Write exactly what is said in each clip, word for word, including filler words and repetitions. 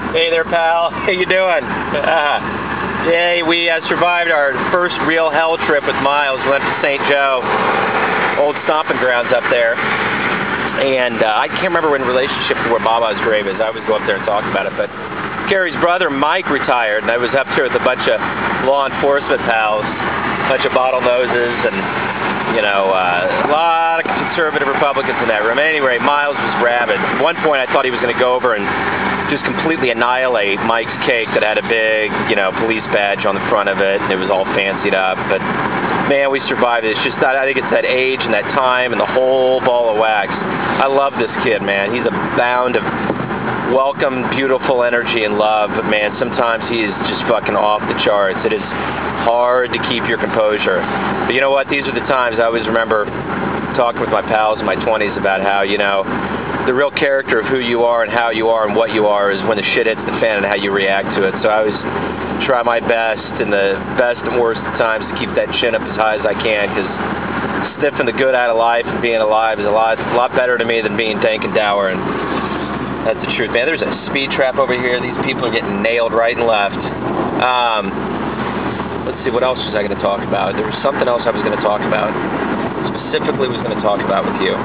Hey there, pal. How you doing? Uh, yeah, we uh, survived our first real hell trip with Miles. We went to Saint Joe, old stomping grounds up there. And uh, I can't remember in relationship to where Baba's grave is. I always go up there and talk about it. But Carrie's brother, Mike, retired. And I was up here with a bunch of law enforcement pals, a bunch of bottlenoses, and, you know, uh, a lot of conservative Republicans in that room. Anyway, Miles was rabid. At one point, I thought he was going to go over and just completely annihilate Mike's cake that had a big, you know, police badge on the front of it, and it was all fancied up. But man, we survived it. It's just that I think it's that age and that time and the whole ball of wax. I love this kid, man. He's a bound of welcome, beautiful energy and love. But man, sometimes he is just fucking off the charts. It is hard to keep your composure. But you know what? These are the times I always remember talking with my pals in my twenties about how, you know, the real character of who you are and how you are and what you are is when the shit hits the fan and how you react to it. So I always try my best in the best and worst of times to keep that chin up as high as I can, because sniffing the good out of life and being alive is a lot, a lot better to me than being dank and dour. And that's the truth, man. There's a speed trap over here. These people are getting nailed right and left. Um, let's see, what else was I going to talk about? There was something else I was going to talk about. Specifically was going to talk about with you.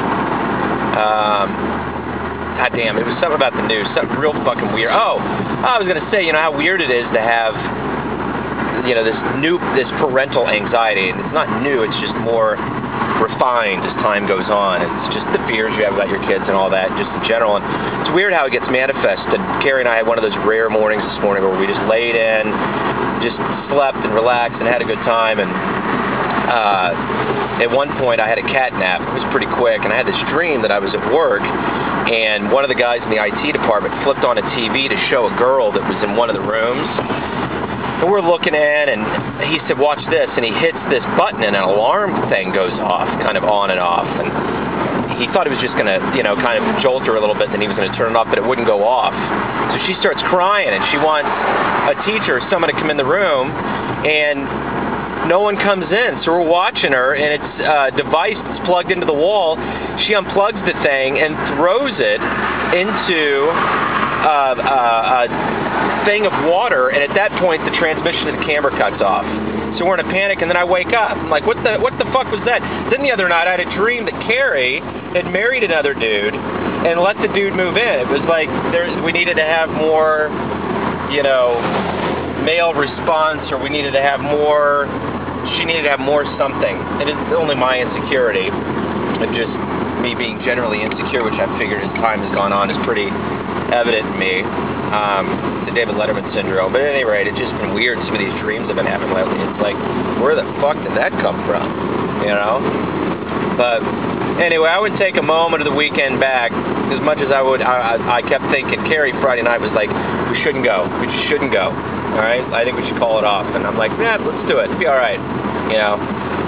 Um, God damn, it was something about the news, something real fucking weird. Oh, I was gonna say, you know how weird it is to have, you know, this new, this parental anxiety, and it's not new, it's just more refined as time goes on. It's just the fears you have about your kids and all that, just in general. And it's weird how it gets manifested. Carrie and I had one of those rare mornings this morning where we just laid in, just slept and relaxed and had a good time. And uh, at one point I had a cat nap. It was pretty quick, and I had this dream that I was at work, and one of the guys in the I T department flipped on a T V to show a girl that was in one of the rooms. And we're looking in, and he said, watch this, and he hits this button and an alarm thing goes off, kind of on and off. And he thought it was just gonna, you know, kind of jolt her a little bit, then he was gonna turn it off, but it wouldn't go off. So she starts crying, and she wants a teacher, someone to come in the room, and no one comes in, so we're watching her, and it's a device that's plugged into the wall. She unplugs the thing and throws it into a, a, a thing of water, and at that point the transmission of the camera cuts off. So we're in a panic, and then I wake up. I'm like, what the what the fuck was that? Then the other night I had a dream that Carrie had married another dude and let the dude move in. It was like there, we needed to have more, you know, male response, or we needed to have more, she needed to have more something. And it's only my insecurity, and just me being generally insecure, which I figured as time has gone on is pretty evident in me. Um, the David Letterman syndrome. But at any rate, it's just been weird, some of these dreams I've been having lately. It's like, where the fuck did that come from? You know? But anyway, I would take a moment of the weekend back. As much as I would, I, I, I kept thinking, Carrie Friday night was like, we shouldn't go. We just shouldn't go. All right? I think we should call it off. And I'm like, yeah, let's do it. It'll be all right. You know?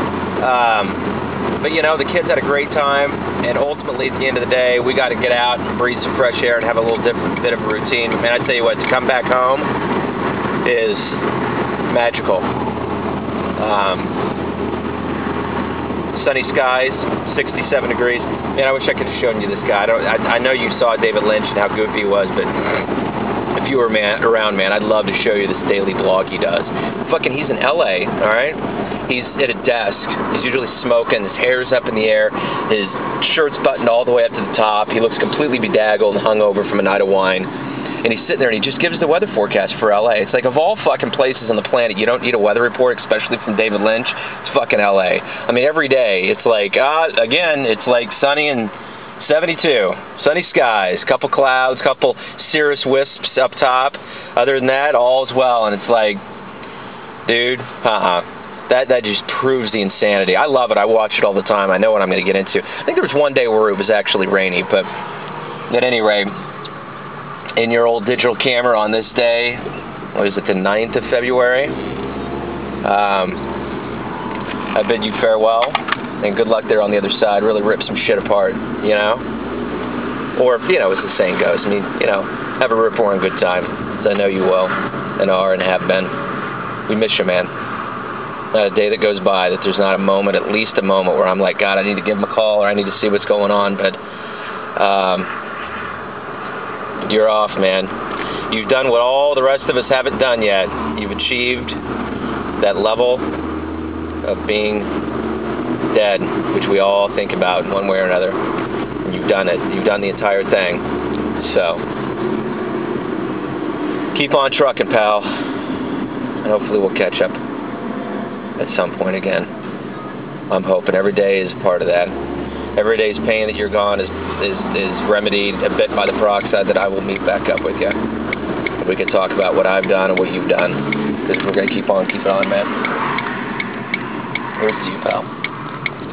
Um, but, you know, the kids had a great time. And ultimately, at the end of the day, we got to get out and breathe some fresh air and have a little different bit of a routine. Man, I tell you what, to come back home is magical. Um, sunny skies, sixty-seven degrees. Man, I wish I could have shown you this guy. I, don't, I, I know you saw David Lynch and how goofy he was, but if you were man, around, man, I'd love to show you this daily blog he does. Fucking, he's in L A, all right? He's at a desk. He's usually smoking. His hair's up in the air. His shirt's buttoned all the way up to the top. He looks completely bedaggled and hungover from a night of wine. And he's sitting there and he just gives the weather forecast for L A. It's like, of all fucking places on the planet, you don't need a weather report, especially from David Lynch. It's fucking L A. I mean, every day it's like, uh, again, it's like sunny and seventy-two. Sunny skies, couple clouds, couple cirrus wisps up top. Other than that, all's well. And it's like, dude, uh-uh. That that just proves the insanity. I love it. I watch it all the time. I know what I'm going to get into. I think there was one day where it was actually rainy, but at any rate, in your old digital camera on this day, what is it, the ninth of February? Um, I bid you farewell, and good luck there on the other side. Really rip some shit apart, you know? Or, you know, as the saying goes, I mean, you know, have a rip roaring good time, as I know you will, and are, and have been. We miss you, man. Not a day that goes by that there's not a moment, at least a moment, where I'm like, God, I need to give him a call, or I need to see what's going on. But um, you're off, man. you've done what all the rest of us haven't done yet. You've achieved that level of being dead, which we all think about in one way or another. And you've done it. You've done the entire thing. So, keep on trucking, pal. And hopefully we'll catch up at some point again. I'm hoping every day is part of that. Every day's pain that you're gone is is is remedied a bit by the peroxide that I will meet back up with you. We can talk about what I've done and what you've done, because we're gonna keep on keeping on, man. Here's to you, pal.